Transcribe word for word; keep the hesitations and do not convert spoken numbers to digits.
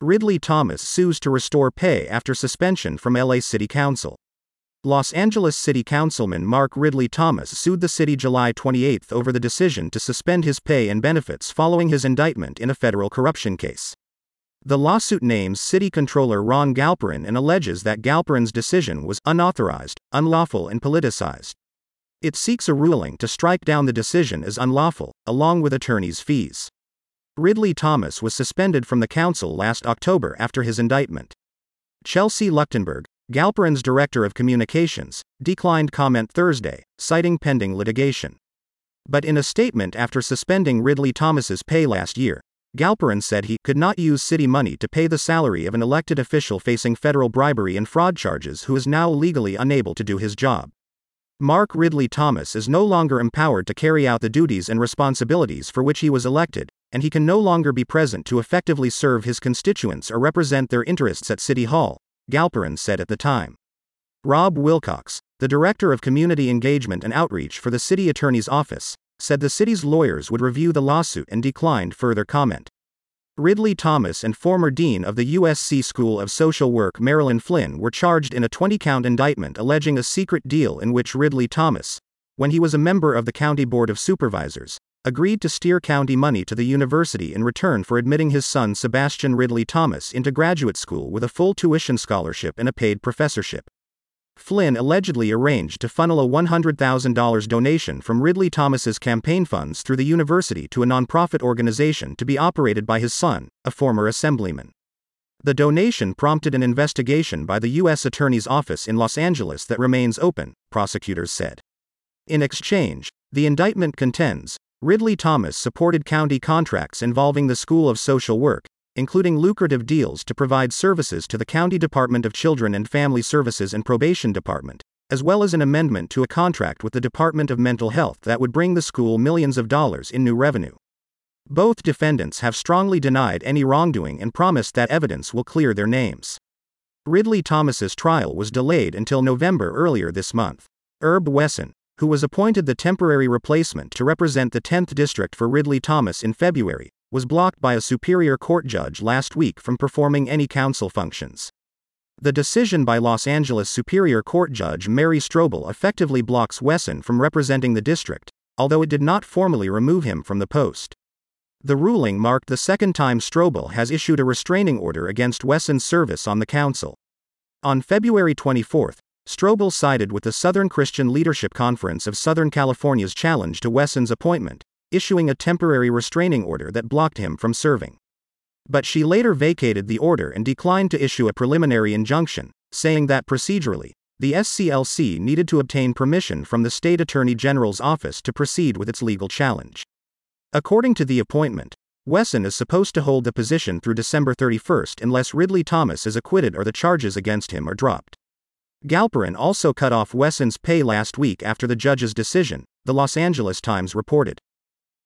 Ridley Thomas sues to restore pay after suspension from L A City Council. Los Angeles City Councilman Mark Ridley Thomas sued the city July twenty-eighth over the decision to suspend his pay and benefits following his indictment in a federal corruption case. The lawsuit names City Controller Ron Galperin and alleges that Galperin's decision was unauthorized, unlawful, and politicized. It seeks a ruling to strike down the decision as unlawful, along with attorney's fees. Ridley Thomas was suspended from the council last October after his indictment. Chelsea Luchtenberg, Galperin's director of communications, declined comment Thursday, citing pending litigation. But in a statement after suspending Ridley Thomas's pay last year, Galperin said he could not use city money to pay the salary of an elected official facing federal bribery and fraud charges who is now legally unable to do his job. Mark Ridley Thomas is no longer empowered to carry out the duties and responsibilities for which he was elected, and he can no longer be present to effectively serve his constituents or represent their interests at City Hall, Galperin said at the time. Rob Wilcox, the director of community engagement and outreach for the city attorney's office, said the city's lawyers would review the lawsuit and declined further comment. Ridley Thomas and former dean of the U S C School of Social Work Marilyn Flynn were charged in a twenty-count indictment alleging a secret deal in which Ridley Thomas, when he was a member of the County Board of Supervisors, agreed to steer county money to the university in return for admitting his son Sebastian Ridley Thomas into graduate school with a full tuition scholarship and a paid professorship. Flynn allegedly arranged to funnel a one hundred thousand dollars donation from Ridley Thomas's campaign funds through the university to a nonprofit organization to be operated by his son, a former assemblyman. The donation prompted an investigation by the U S Attorney's Office in Los Angeles that remains open, prosecutors said. In exchange, the indictment contends, Ridley Thomas supported county contracts involving the School of Social Work, including lucrative deals to provide services to the County Department of Children and Family Services and Probation Department, as well as an amendment to a contract with the Department of Mental Health that would bring the school millions of dollars in new revenue. Both defendants have strongly denied any wrongdoing and promised that evidence will clear their names. Ridley Thomas's trial was delayed until November earlier this month. Herb Wesson, who was appointed the temporary replacement to represent the tenth District for Ridley Thomas in February, was blocked by a Superior Court judge last week from performing any council functions. The decision by Los Angeles Superior Court Judge Mary Strobel effectively blocks Wesson from representing the district, although it did not formally remove him from the post. The ruling marked the second time Strobel has issued a restraining order against Wesson's service on the council. On February twenty-fourth, Strobel sided with the Southern Christian Leadership Conference of Southern California's challenge to Wesson's appointment, issuing a temporary restraining order that blocked him from serving. But she later vacated the order and declined to issue a preliminary injunction, saying that procedurally, the S C L C needed to obtain permission from the state attorney general's office to proceed with its legal challenge. According to the appointment, Wesson is supposed to hold the position through December thirty-first unless Ridley Thomas is acquitted or the charges against him are dropped. Galperin also cut off Wesson's pay last week after the judge's decision, the Los Angeles Times reported.